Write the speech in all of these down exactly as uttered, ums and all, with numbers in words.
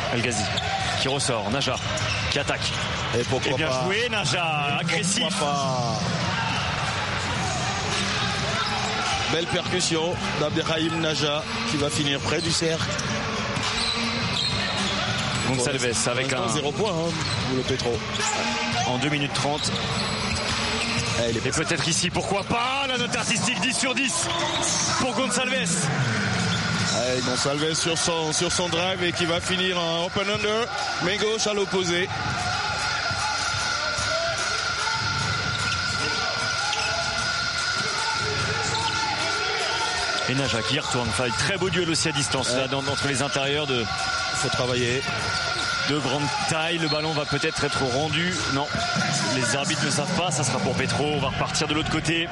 El Ghazi qui ressort, Naja qui attaque. Et pourquoi et bien pas. joué Naja, agressif. Pas. Belle percussion d'Abderrahim Naja qui va finir près du cercle. Gonçalves avec un zéro point hein, pour le Petro. En deux minutes trente. Et peut-être ici, pourquoi pas, la note artistique dix sur dix pour Gonçalves. Allez, Gonçalves sur son, sur son drive et qui va finir en open under, main gauche à l'opposé. Et Naja qui retourne. Enfin, très beau duel aussi à distance ouais. là, dans, entre les intérieurs de. Il faut travailler. De grande taille, le ballon va peut-être être rendu. Non, les arbitres ne savent pas, ça sera pour Petro. On va repartir de l'autre côté.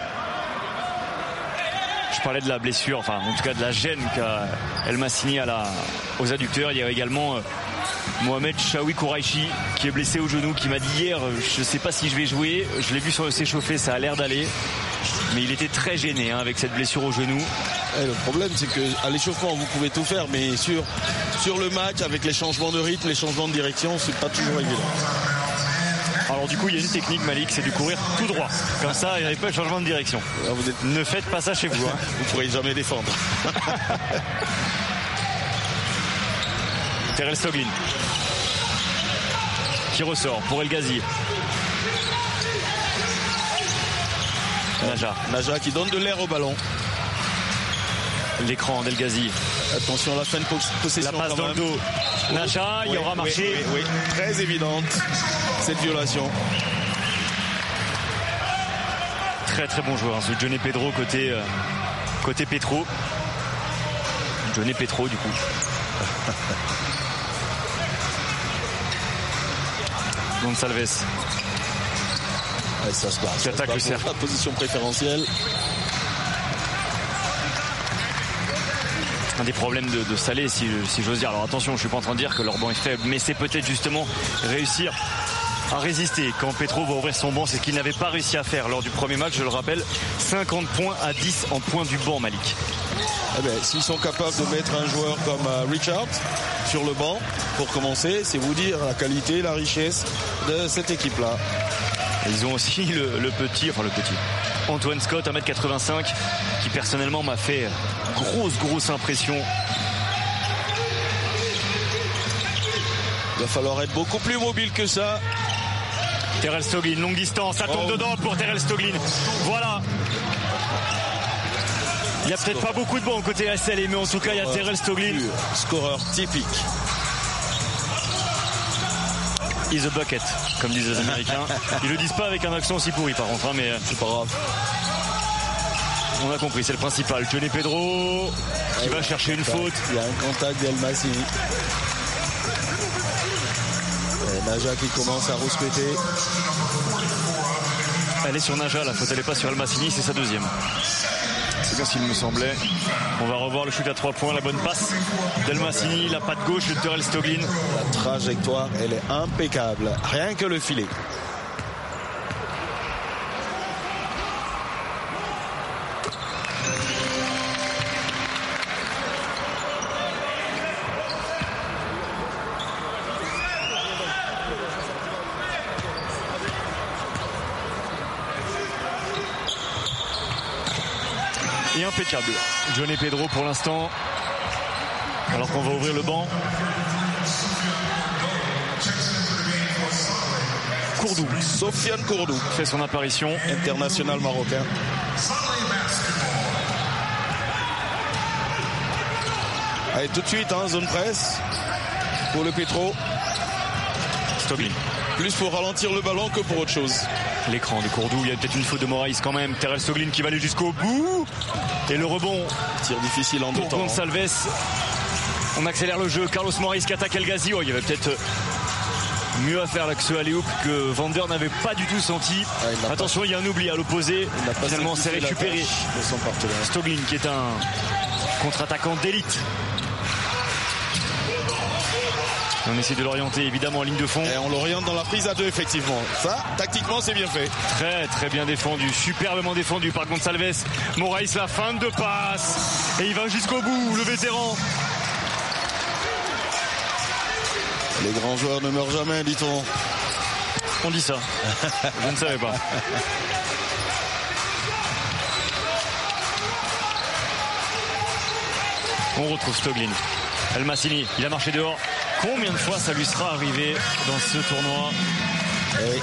Je parlais de la blessure, enfin en tout cas de la gêne qu'a El Massini à la, aux adducteurs. Il y a également euh, Mohamed Chaoui Kouraichi qui est blessé au genou, qui m'a dit hier, je ne sais pas si je vais jouer. Je l'ai vu s'échauffer, ça a l'air d'aller. Mais il était très gêné hein, avec cette blessure au genou. Et le problème c'est qu'à l'échauffement vous pouvez tout faire, mais sur, sur le match avec les changements de rythme, les changements de direction, c'est pas toujours évident. Alors du coup il y a une technique Malik, c'est de courir tout droit. Comme ça il n'y avait pas de changement de direction. Alors, vous êtes... Ne faites pas ça chez vous. Hein. Vous ne pourrez jamais défendre. Terrell Stoglin qui ressort pour El Ghazi. Naja. Naja qui donne de l'air au ballon. L'écran d'El Ghazi. Attention à la fin de possession. La passe dans même. le dos. Naja, oui, il aura marché. Oui, oui, oui. Très évidente cette violation. Très très bon joueur, hein, ce Johnny Pedro côté, euh, côté Petro. Johnny Petro du coup. Gonçalves. Ouais, ça se bat. Qui attaque le cercle. La position préférentielle. Un des problèmes de, de Salé, si, si j'ose dire. Alors attention, je ne suis pas en train de dire que leur banc est faible, mais c'est peut-être justement réussir à résister quand Petro va ouvrir son banc. C'est ce qu'il n'avait pas réussi à faire lors du premier match, je le rappelle. cinquante points à dix en points du banc, Malik. Eh bien, s'ils sont capables de mettre un joueur comme euh, Richard sur le banc, pour commencer, c'est vous dire la qualité, la richesse de cette équipe-là. Ils ont aussi le, le petit, enfin le petit, Antoine Scott, un mètre quatre-vingt-cinq, qui personnellement m'a fait grosse, grosse impression. Il va falloir être beaucoup plus mobile que ça. Terrell Stoglin, longue distance, ça tombe oh. dedans pour Terrell Stoglin. Voilà. Il n'y a peut-être pas beaucoup de bons côté S L, mais en tout cas, il y a Terrell Stoglin. Scoreur typique. Is a bucket, comme disent les Américains. Ils le disent pas avec un accent aussi pourri par contre, hein, mais c'est pas grave. On a compris, c'est le principal. Johnny Pedro qui va chercher une faute. Il y a un contact d'El Massini. Naja qui commence à rouspéter. Elle est sur Naja, la faute, elle n'est pas sur El Massini, c'est sa deuxième. C'est bien s'il me semblait. On va revoir le shoot à trois points, la bonne passe d'El Massini, la patte gauche de Terrell Stoglin. La trajectoire, elle est impeccable. Rien que le filet. Et impeccable. Johnny Pedro pour l'instant. Alors qu'on va ouvrir le banc. Kourdou. Sofiane Kourdou fait son apparition. International marocain. Allez, tout de suite, hein, zone presse pour le Petro. Stoglin. Plus pour ralentir le ballon que pour autre chose. L'écran de Kourdou, il y a peut-être une faute de Moraïs quand même. Terrell Stoglin qui va aller jusqu'au bout. Et le rebond. Tir difficile en deux temps. Pour Gonçalves. On accélère le jeu. Carlos Moraïs qui attaque El Ghazi. Oh, il y avait peut-être mieux à faire là que ce alley-oop que Vander n'avait pas du tout senti. Ah, il Attention, pas... il y a un oubli à l'opposé. Finalement, c'est récupéré. Stoglin qui est un contre-attaquant d'élite. On essaie de l'orienter évidemment en ligne de fond. Et on l'oriente dans la prise à deux effectivement. Ça, tactiquement, c'est bien fait. Très très bien défendu, superbement défendu par Gonçalves. Moraïs, la fin de passe. Et il va jusqu'au bout, le vétéran. Les grands joueurs ne meurent jamais, dit-on. On dit ça. Je ne savais pas. On retrouve Stoglin. El Massini, il a marché dehors. Combien de fois ça lui sera arrivé dans ce tournoi? Oui.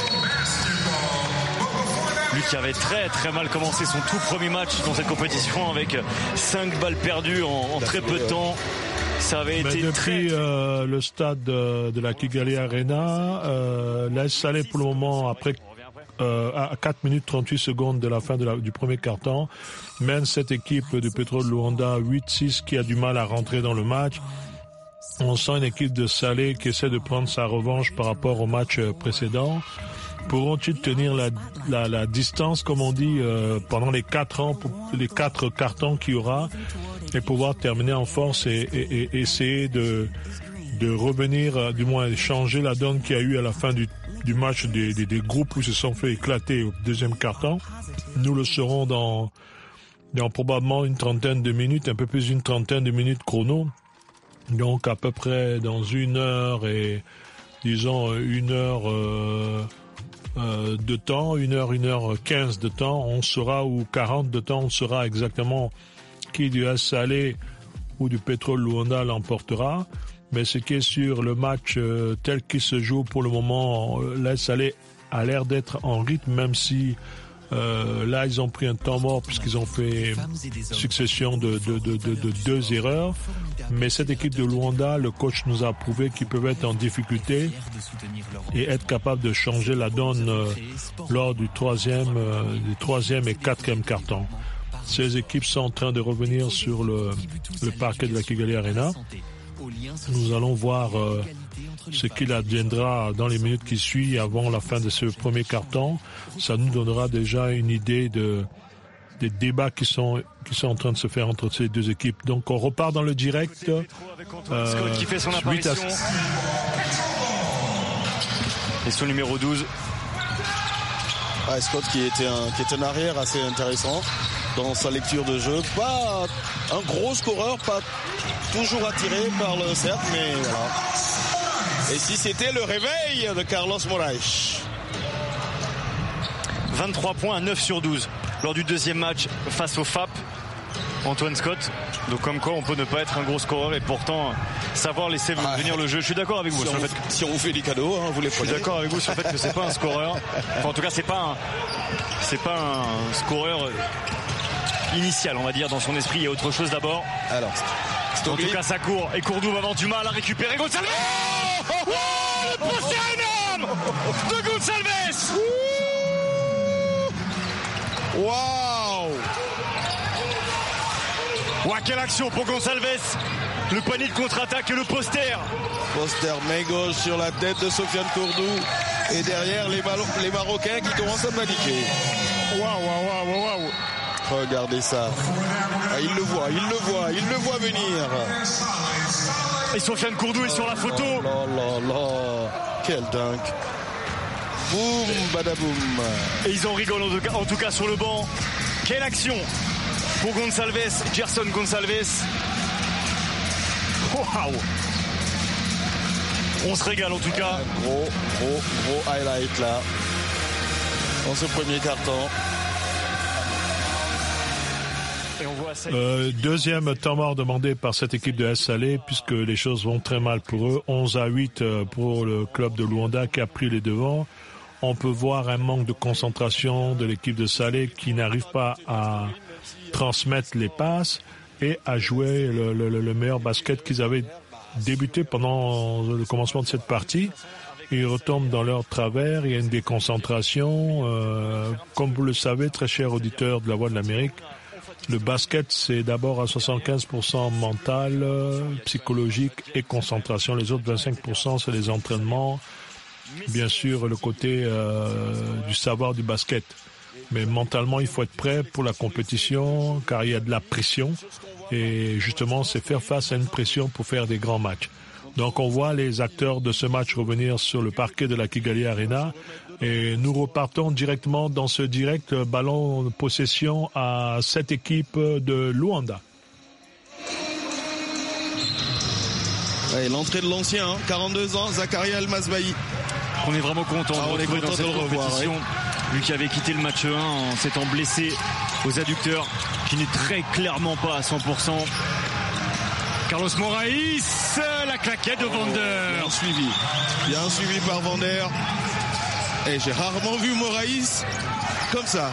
Lui qui avait très très mal commencé son tout premier match dans cette compétition avec cinq balles perdues en, en très peu de temps. Ça avait Mais été depuis très... euh, le stade de, de la Kigali Arena, euh, l'A S Salé pour le moment, après euh, à quatre minutes trente-huit secondes de la fin de la, du premier quart-temps, mène cette équipe de Petro de Luanda huit six qui a du mal à rentrer dans le match. On sent une équipe de Salé qui essaie de prendre sa revanche par rapport au match précédent. Pourront-ils tenir la, la, la distance, comme on dit, euh, pendant les quatre ans, les quatre cartons qu'il y aura, et pouvoir terminer en force et, et, et essayer de, de revenir, euh, du moins changer la donne qu'il y a eu à la fin du, du match des, des, des groupes où se sont fait éclater au deuxième carton. Nous le serons dans, dans probablement une trentaine de minutes, un peu plus d'une trentaine de minutes chrono. Donc à peu près dans une heure et disons une heure euh, euh, de temps, une heure, une heure quinze de temps, on saura, ou quarante de temps, on saura exactement qui du A S Salé ou du Petro de Luanda l'emportera. Mais ce qui est sûr, le match euh, tel qu'il se joue pour le moment, l'A S Salé a l'air d'être en rythme, même si Euh, là, ils ont pris un temps mort puisqu'ils ont fait succession de, de, de, de, de deux erreurs. Mais cette équipe de Luanda, le coach nous a prouvé qu'ils peuvent être en difficulté et être capables de changer la donne euh, lors du troisième, euh, du troisième et quatrième carton. Ces équipes sont en train de revenir sur le, le parquet de la Kigali Arena. Nous allons voir euh, ce qu'il adviendra dans les minutes qui suivent avant la fin de ce premier carton. Ça nous donnera déjà une idée de, des débats qui sont, qui sont en train de se faire entre ces deux équipes. Donc on repart dans le direct. Euh, Scott qui fait son apparition. À... Et son numéro douze. Ah, Scott qui était un, qui est un arrière assez intéressant dans sa lecture de jeu. Pas un gros scoreur, pas toujours attiré par le cercle, mais voilà. Et si c'était le réveil de Carlos Moraes. vingt-trois points à neuf sur douze lors du deuxième match face au F A P. Antoine Scott. Donc comme quoi on peut ne pas être un gros scoreur et pourtant savoir laisser ah, venir le jeu. Je suis d'accord avec vous si sur on, le fait que... si on vous fait des cadeaux, hein, vous les prenez. Je suis d'accord avec vous sur le fait que c'est pas un scoreur. Enfin, en tout cas c'est pas un c'est pas un scoreur initial, on va dire, dans son esprit. Il y a autre chose d'abord. Alors, en tout cas ça court et Kourdou va avoir du mal à récupérer Gonçalves. Oh, oh, le poster énorme de Gonçalves. Waouh! Ouah, quelle action pour Gonçalves. Le panier de contre-attaque et le poster. Poster main gauche sur la tête de Sofiane Kourdou. Et derrière les, Malo- les Marocains qui commencent à paniquer. Waouh, waouh, waouh, waouh. Regardez ça. Ah, il le voit, il le voit, il le voit venir. Et Sofiane Kourdou est sur la photo. Oh là là là. Quel dunk. Boum, badaboum. Et ils en rigolent en tout cas, en tout cas sur le banc. Quelle action pour Gonçalves, Gerson Gonçalves. Waouh. On se régale en tout cas. Un gros, gros, gros highlight là. Dans ce premier carton. Euh, deuxième temps mort demandé par cette équipe de A S Salé puisque les choses vont très mal pour eux. onze à huit pour le club de Luanda qui a pris les devants. On peut voir un manque de concentration de l'équipe de Salé qui n'arrive pas à transmettre les passes et à jouer le, le, le meilleur basket qu'ils avaient débuté pendant le commencement de cette partie. Ils retombent dans leur travers, il y a une déconcentration. Euh, comme vous le savez, très chers auditeurs de la Voix de l'Amérique, le basket, c'est d'abord à soixante-quinze pour cent mental, euh, psychologique et concentration. Les autres vingt-cinq pour cent, c'est les entraînements. Bien sûr, le côté euh, du savoir du basket. Mais mentalement, il faut être prêt pour la compétition, car il y a de la pression. Et justement, c'est faire face à une pression pour faire des grands matchs. Donc, on voit les acteurs de ce match revenir sur le parquet de la Kigali Arena. Et nous repartons directement dans ce direct ballon de possession à cette équipe de Luanda. Ouais, l'entrée de l'ancien, hein, quarante-deux ans, Zakaria El Masbahi. On est vraiment content ah, de on est content dans cette de le revoir. compétition. Ouais. Lui qui avait quitté le match un en s'étant blessé aux adducteurs, qui n'est très clairement pas à cent pour cent. Carlos Moraes, la claquette de Vander. Bien suivi. Bien suivi par Vander. Et j'ai rarement vu Moraes comme ça.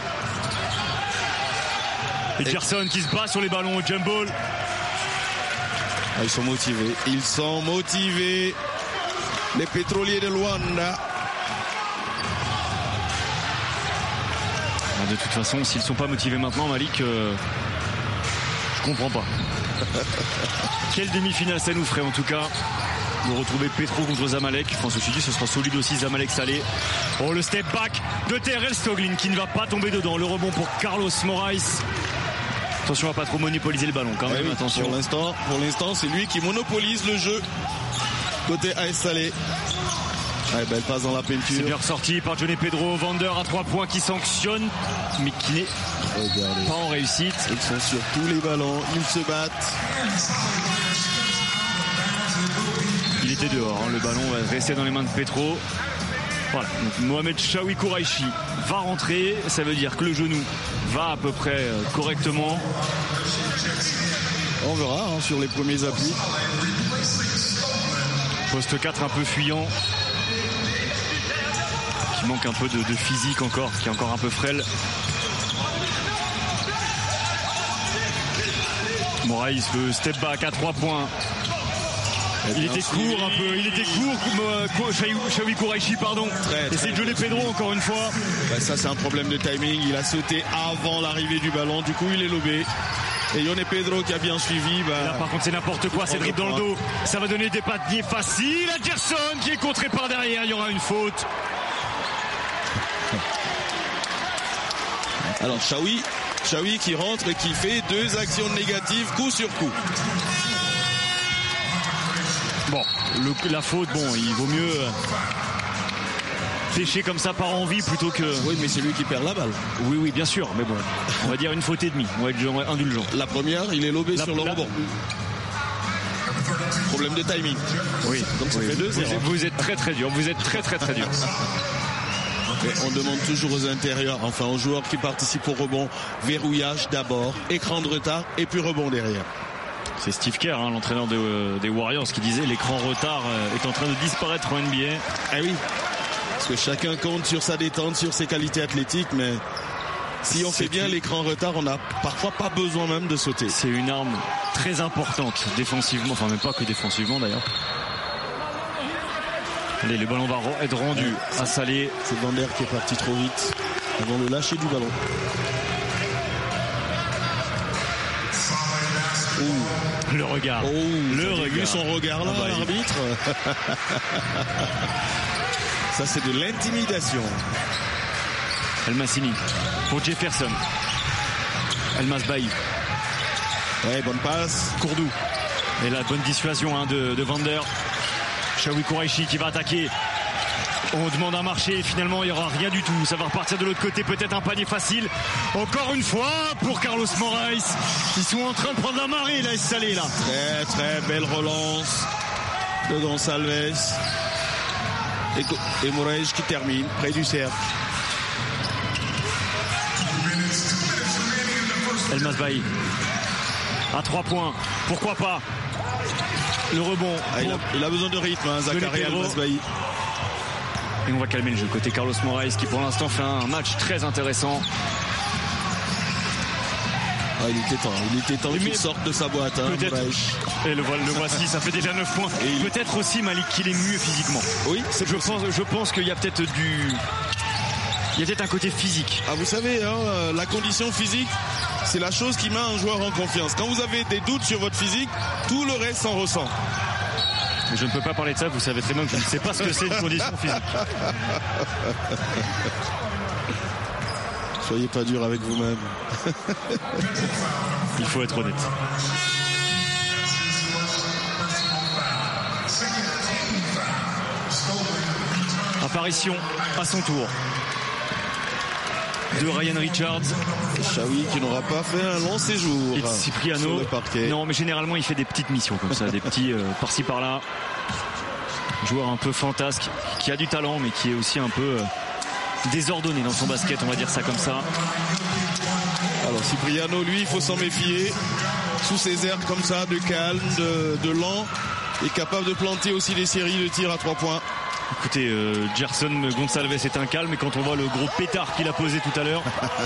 Et Gerson qui se bat sur les ballons au jump ball. Ah, ils sont motivés. Ils sont motivés. Les pétroliers de Luanda. De toute façon, s'ils ne sont pas motivés maintenant, Malik, euh, je comprends pas. Quelle demi-finale ça nous ferait en tout cas de retrouver Petro contre Zamalek. Enfin, ceci dit, ce sera solide aussi, Zamalek Salé. Oh, le step back de Terrell Stoglin qui ne va pas tomber dedans. Le rebond pour Carlos Moraes. Attention à pas trop monopoliser le ballon quand même. Oui, attention. Pour l'instant, pour l'instant, c'est lui qui monopolise le jeu côté A S Salé. Ouais, belle passe dans la peinture. C'est bien ressorti par Johnny Pedro. Vander à trois points qui sanctionne, mais qui n'est Regardez. pas en réussite. Ils sont sur tous les ballons, ils se battent. Il était dehors, hein. Le ballon va rester dans les mains de Petro. Voilà, donc Mohamed Chaoui Kouraichi va rentrer, ça veut dire que le genou va à peu près correctement. On verra hein, sur les premiers appuis. Poste quatre un peu fuyant. Qui manque un peu de, de physique encore, qui est encore un peu frêle. Moraes, le step back à trois points. Il était court un peu, il était court, Chaoui Kouraichi, pardon. Très, très Et c'est Johnny Pedro encore une fois. Bah ça c'est un problème de timing, il a sauté avant l'arrivée du ballon, du coup il est lobé. Et Johnny Pedro qui a bien suivi. Bah, là par contre c'est n'importe quoi, c'est dribble dans le dos. Ça va donner des paniers faciles à Gerson qui est contré par derrière, il y aura une faute. Alors Chaoui, Chaoui qui rentre et qui fait deux actions négatives coup sur coup. Bon, le, la faute, bon, il vaut mieux pêcher comme ça par envie plutôt que... Oui, mais c'est lui qui perd la balle. Oui, oui, bien sûr, mais bon, on va dire une faute et demie, on va être indulgent. La première, il est lobé la, sur le la, rebond. Problème de timing. Oui, donc ça oui, fait deux zéro. Vous, vous êtes très très dur, vous êtes très très très dur. Et on demande toujours aux intérieurs, enfin aux joueurs qui participent au rebond, verrouillage d'abord, écran de retard et puis rebond derrière. C'est Steve Kerr, hein, l'entraîneur de, euh, des Warriors, qui disait l'écran retard euh, est en train de disparaître en N B A. Ah oui, parce que chacun compte sur sa détente, sur ses qualités athlétiques, mais si on fait bien une... l'écran retard, on n'a parfois pas besoin même de sauter. C'est une arme très importante défensivement, enfin même pas que défensivement d'ailleurs. Allez, le ballon va être rendu ouais, à Salé. C'est Vander qui est parti trop vite avant de lâcher du ballon. Ouh. Le regard. Oh, le regard. Vu son regard là, ah bah, l'arbitre. Ça c'est de l'intimidation. El Massini pour Jefferson. El Masbahi. Ouais, bonne passe. Courdou. Et la bonne dissuasion hein, de, de Vander. Chaoui Kouraichi qui va attaquer. On demande un marché et finalement il n'y aura rien du tout. Ça va repartir de l'autre côté, peut-être un panier facile. Encore une fois pour Carlos Moraes. Ils sont en train de prendre la marée là, Salé là. Très très belle relance de Gonçalves. Et, et Moraes qui termine près du cercle. El Masbahi à trois points. Pourquoi pas. Le rebond. Ah, il, a, il a besoin de rythme, hein, Zakaria El Masbahi. Et on va calmer le jeu côté Carlos Moraes qui pour l'instant fait un match très intéressant. Ah, il était temps, il était temps qu'il sorte de sa boîte. Hein, peut-être. Et le, le voici, ça fait déjà neuf points. Et peut-être il... aussi Malik qu'il est mieux physiquement. Oui, c'est je pense, je pense qu'il y a peut-être du, il y a peut-être un côté physique. Ah, vous savez, hein, la condition physique, c'est la chose qui met un joueur en confiance. Quand vous avez des doutes sur votre physique, tout le reste s'en ressent. Je ne peux pas parler de ça, vous savez très bien que je ne sais pas ce que c'est une condition physique. Soyez pas dur avec vous-même. Il faut être honnête. Apparition à son tour. de Ryan Richards. Shawi qui n'aura pas fait un long séjour. Et Cipriano. Sur le parquet. Non, mais généralement il fait des petites missions comme ça, des petits euh, par-ci par-là. Joueur un peu fantasque, qui a du talent, mais qui est aussi un peu euh, désordonné dans son basket, on va dire ça comme ça. Alors Cipriano, lui, il faut s'en méfier. Sous ses airs comme ça, de calme, de, de lent, est capable de planter aussi des séries de tirs à trois points. Écoutez, euh, Gerson Gonçalves est un calme, et quand on voit le gros pétard qu'il a posé tout à l'heure.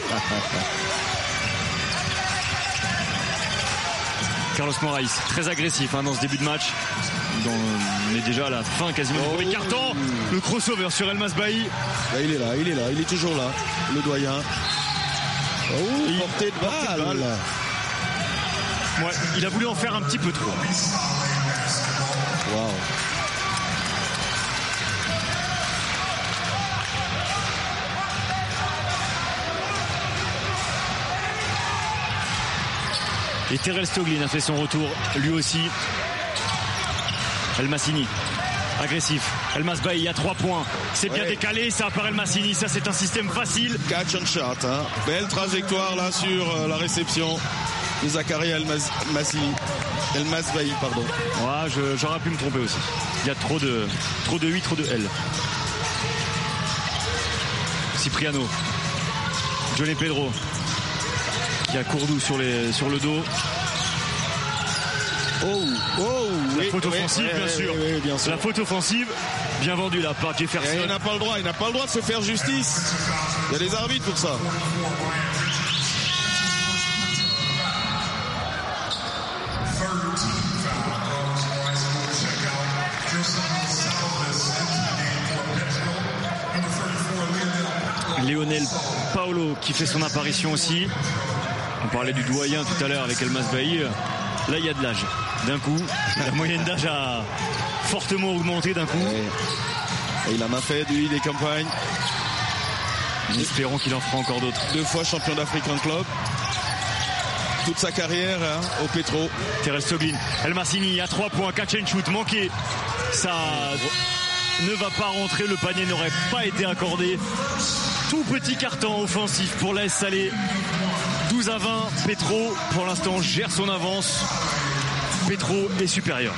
Carlos Moraes, très agressif hein, dans ce début de match. Dans, on est déjà à la fin quasiment du premier quart-temps. Le crossover sur El Masbahi. Là, il est là, il est là, il est toujours là, le doyen. Oh, il portait de balle. Ouais, il a voulu en faire un petit peu trop. Waouh. Et Terrell Stoglin a fait son retour, lui aussi. El Massini, agressif. El Masbahi à trois points. C'est bien ouais. décalé, ça par El Massini. Ça, c'est un système facile. Catch and shot. Hein. Belle trajectoire là sur euh, la réception de Zachary El Massini. El Masbahi, pardon. Ouais, je, j'aurais pu me tromper aussi. Il y a trop de, trop de huit, trop de L. Cipriano. Johnny Pedro. Qui a Courdou sur, les, sur le dos. Oh, oh, la oui, faute oui, offensive, oui, bien, oui, sûr. Oui, oui, bien sûr. La faute offensive, bien vendue là par Jefferson. Et il n'a pas le droit, il n'a pas le droit de se faire justice. Il y a des arbitres pour ça. Lionel Paolo qui fait son apparition aussi. On parlait du doyen tout à l'heure avec El Masbahi. Là, il y a de l'âge. D'un coup, la moyenne d'âge a fortement augmenté d'un coup. Et, et il en a fait, lui, des campagnes. Espérons qu'il en fera encore d'autres. Deux fois champion d'Afrique en club. Toute sa carrière hein, au Petro. Terrell Stoglin. El Massini à trois points, catch and shoot, manqué. Ça ne va pas rentrer, le panier n'aurait pas été accordé. Tout petit carton offensif pour l'A S Salé. douze à vingt, Petro pour l'instant gère son avance. Petro est supérieur.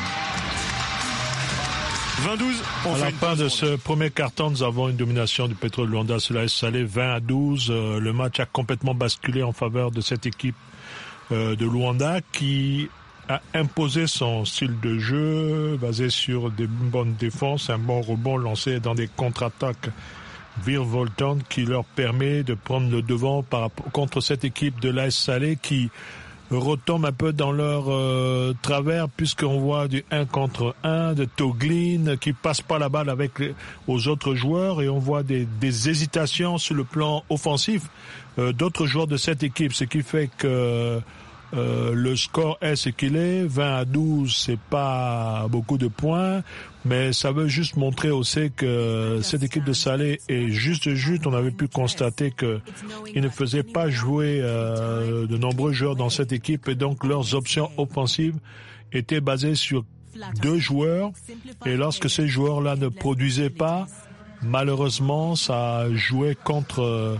vingt douze. À la fin de ce premier quart-temps, nous avons une domination du Petro de Luanda sur l'A S Salé, vingt à douze. Euh, le match a complètement basculé en faveur de cette équipe euh, de Luanda qui a imposé son style de jeu basé sur des bonnes défenses, un bon rebond lancé dans des contre-attaques virevoltantes qui leur permet de prendre le devant par, contre cette équipe de l'A S Salé qui retombe un peu dans leur euh, travers puisqu'on voit du un contre un de Stoglin qui passe pas la balle avec les, aux autres joueurs et on voit des, des hésitations sur le plan offensif euh, d'autres joueurs de cette équipe, ce qui fait que euh, le score est ce qu'il est, vingt à douze, c'est pas beaucoup de points, mais ça veut juste montrer aussi que cette équipe de Salé est juste juste. On avait pu constater que ils ne faisaient pas jouer euh, de nombreux joueurs dans cette équipe et donc leurs options offensives étaient basées sur deux joueurs et lorsque ces joueurs-là ne produisaient pas, malheureusement, ça jouait contre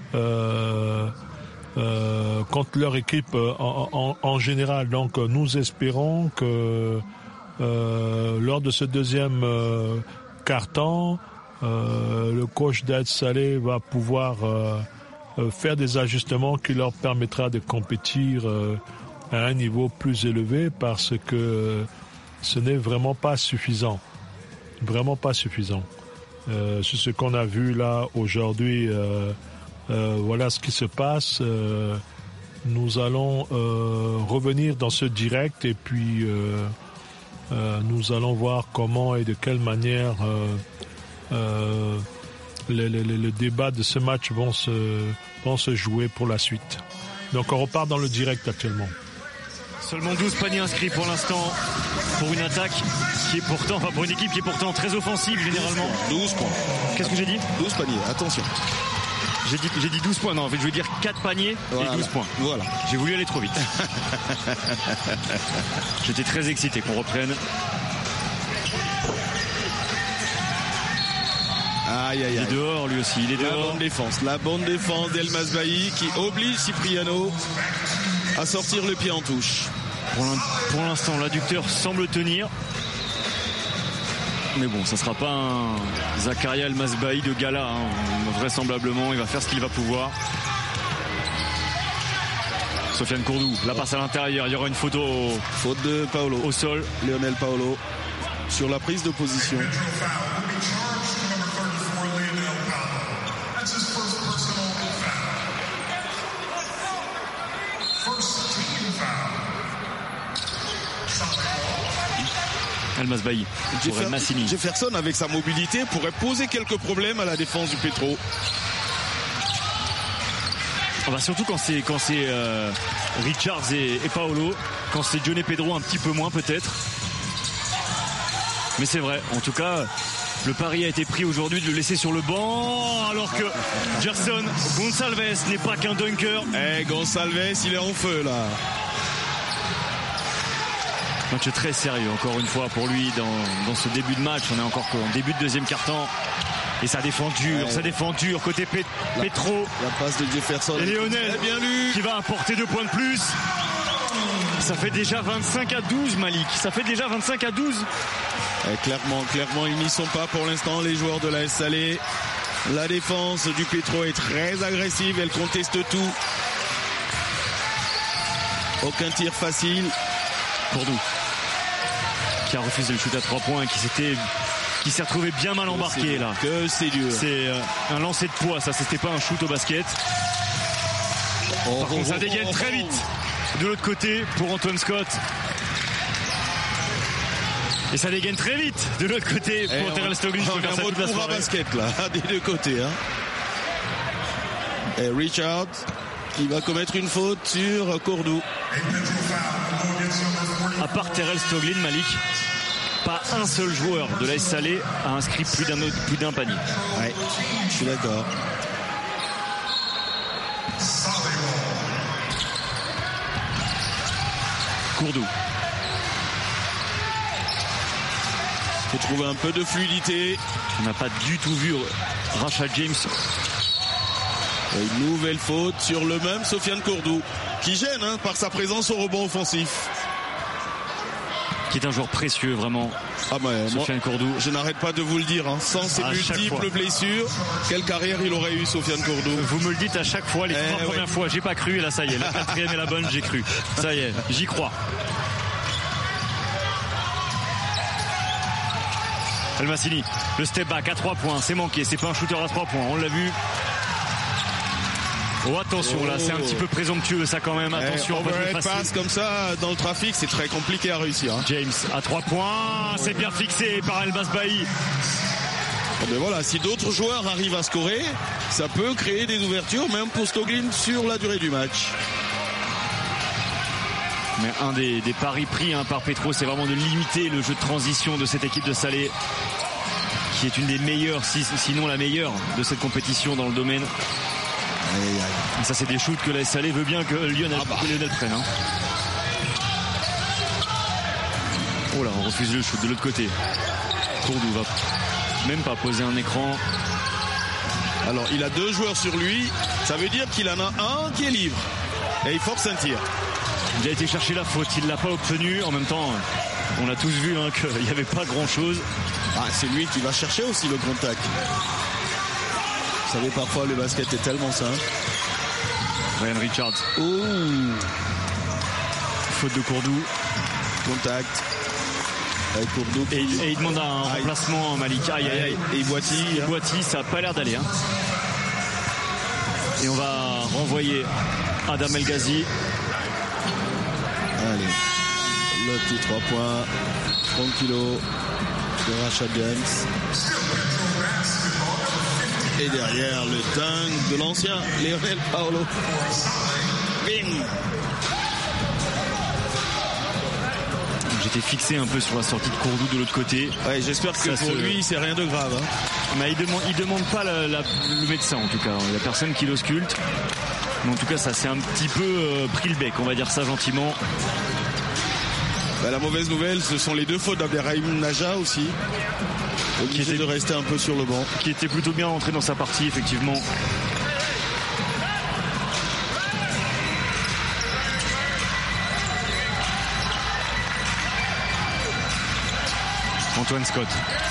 euh, euh, contre leur équipe en, en, en général. Donc nous espérons que Euh, lors de ce deuxième euh, quart-temps, euh, le coach d'A S Salé va pouvoir euh, euh, faire des ajustements qui leur permettra de compétir euh, à un niveau plus élevé parce que euh, ce n'est vraiment pas suffisant. Vraiment pas suffisant. Euh, c'est ce qu'on a vu là aujourd'hui. Euh, euh, voilà ce qui se passe. Euh, nous allons euh, revenir dans ce direct et puis euh, Euh, nous allons voir comment et de quelle manière euh, euh, les, les, les débats de ce match vont se, vont se jouer pour la suite. Donc on repart dans le direct actuellement. Seulement douze paniers inscrits pour l'instant pour une attaque qui est pourtant, enfin pour une équipe qui est pourtant très offensive généralement. douze points. Qu'est-ce que j'ai dit ? douze paniers, attention. J'ai dit, j'ai dit douze points, non en fait je veux dire quatre paniers voilà, et douze points. Voilà. J'ai voulu aller trop vite. J'étais très excité qu'on reprenne. Aïe, aïe, aïe. Il est dehors lui aussi, il est la dehors. bonne défense, la bonne défense d'El Masbahi qui oblige Cipriano à sortir le pied en touche. Pour l'instant, l'adducteur semble tenir. Mais bon, ça sera pas un Zakaria El Masbahi de gala, hein. Vraisemblablement, il va faire ce qu'il va pouvoir. Sofiane Kourdou, la passe à l'intérieur, il y aura une faute au, faute de Paolo. Au sol. Lionel Paolo sur la prise de position. El Masbahi. Jefferson, Jefferson avec sa mobilité pourrait poser quelques problèmes à la défense du Petro. Ah bah surtout quand c'est quand c'est euh, Richards et, et Paolo, quand c'est Johnny Pedro un petit peu moins peut-être. Mais c'est vrai, en tout cas, le pari a été pris aujourd'hui de le laisser sur le banc alors que Gerson Gonçalves n'est pas qu'un dunker. Eh, Gonçalves, il est en feu là. Match très sérieux encore une fois pour lui dans, dans ce début de match. On est encore en début de deuxième quart-temps. Et ça défend dur, ouais. ça défend dur côté Pet- la, Petro. La passe de Jefferson. Et Lionel bien lu. Qui va apporter deux points de plus. Ça fait déjà vingt-cinq à douze, Malik. Ça fait déjà vingt-cinq à douze. Et clairement, clairement, ils n'y sont pas pour l'instant, les joueurs de l'A S Salé. La défense du Petro est très agressive. Elle conteste tout. Aucun tir facile. Kourdou qui a refusé le shoot à trois points et qui s'était qui s'est retrouvé bien mal embarqué là. Que c'est dur. C'est euh, un lancer de poids, ça c'était pas un shoot au basket. Oh, Par oh, contre ça dégaine oh, oh, très vite de l'autre côté pour Antoine Scott. Et ça dégaine très vite de l'autre côté pour on, Terrell Stoglin. On a un mode pour un basket là, des deux côtés. Hein. Et Richard qui va commettre une faute sur Kourdou. À part Terrell Stoglin, Malik, pas un seul joueur de l'A S Salé a inscrit plus d'un autre, plus d'un panier. Ouais, je suis d'accord. Kourdou. Faut trouver un peu de fluidité. On n'a pas du tout vu Rashad James. Une nouvelle faute sur le même Sofiane Kourdou qui gêne hein, par sa présence au rebond offensif. Qui est un joueur précieux vraiment. Ah bah, Sofiane Kourdou. Je n'arrête pas de vous le dire. Hein. Sans ses multiples blessures, quelle carrière il aurait eu Sofiane Kourdou. Vous me le dites à chaque fois, les eh trois ouais. premières fois. J'ai pas cru et là ça y est, la quatrième est la bonne, j'ai cru. Ça y est, j'y crois. El Massini, le step back à trois points, c'est manqué, c'est pas un shooter à trois points, on l'a vu. Oh attention oh. là, c'est un petit peu présomptueux ça quand même, attention. Eh, overhead pass comme ça dans le trafic, c'est très compliqué à réussir. Hein. James à trois points, c'est bien fixé par El Masbahi. Mais voilà, si d'autres joueurs arrivent à scorer, ça peut créer des ouvertures, même pour Stoglin sur la durée du match. Mais un des, des paris pris hein, par Petro, c'est vraiment de limiter le jeu de transition de cette équipe de Salé, qui est une des meilleures, si, sinon la meilleure de cette compétition dans le domaine. Aïe, aïe. Ça c'est des shoots que la Salé veut bien que Lionel, ah bah. que Lionel prenne. Hein. Oh là, on refuse le shoot de l'autre côté. Kourdou va même pas poser un écran. Alors il a deux joueurs sur lui, ça veut dire qu'il en a un qui est libre. Et il force un tir. Il a été chercher la faute, il ne l'a pas obtenue. En même temps, on a tous vu hein, qu'il n'y avait pas grand chose. Ah, c'est lui qui va chercher aussi le contact. Vous savez, parfois le basket est tellement simple. Ryan Richards. Oh. Faute de Kourdou. Contact. Avec Kourdou. Et, et il demande un aïe. remplacement Malik. Aïe, aïe, aïe. Et Boiti. Et Boiti, ça n'a pas l'air d'aller. Hein. Et on va renvoyer Adam El Ghazi. Allez, le petit trois points, tranquillo de Rashad James. Et derrière le dingue de l'ancien Lionel Paolo. Bing. J'étais fixé un peu sur la sortie de Kourdou de l'autre côté. Ouais, j'espère que ça pour se... lui c'est rien de grave. Hein. Mais il demande, il demande pas la, la, le médecin en tout cas. Il n'y a personne qui l'ausculte. Mais en tout cas, ça s'est un petit peu euh, pris le bec, on va dire ça gentiment. Bah, la mauvaise nouvelle, ce sont les deux fautes d'Abderrahim Naja aussi. Obligé qui était, de rester un peu sur le banc. Qui était plutôt bien entré dans sa partie, effectivement. Antoine Scott.